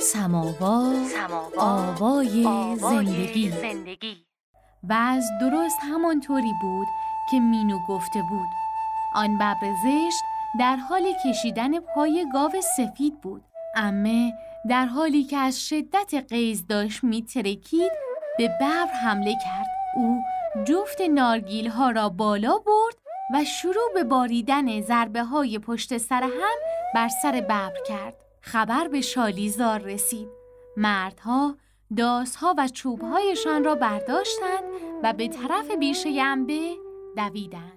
سماوا آوای زندگی. و از درست همانطوری بود که مینو گفته بود. آن ببر زشت در حال کشیدن پای گاو سفید بود. عمه در حالی که از شدت غیظ داشت میترکید به ببر حمله کرد. او جفت نارگیل ها را بالا برد و شروع به باریدن ضربه های پشت سر هم بر سر ببر کرد. خبر به شالیزار رسید. مردها داسها و چوبهایشان را برداشتند و به طرف بیشه انبه دویدند.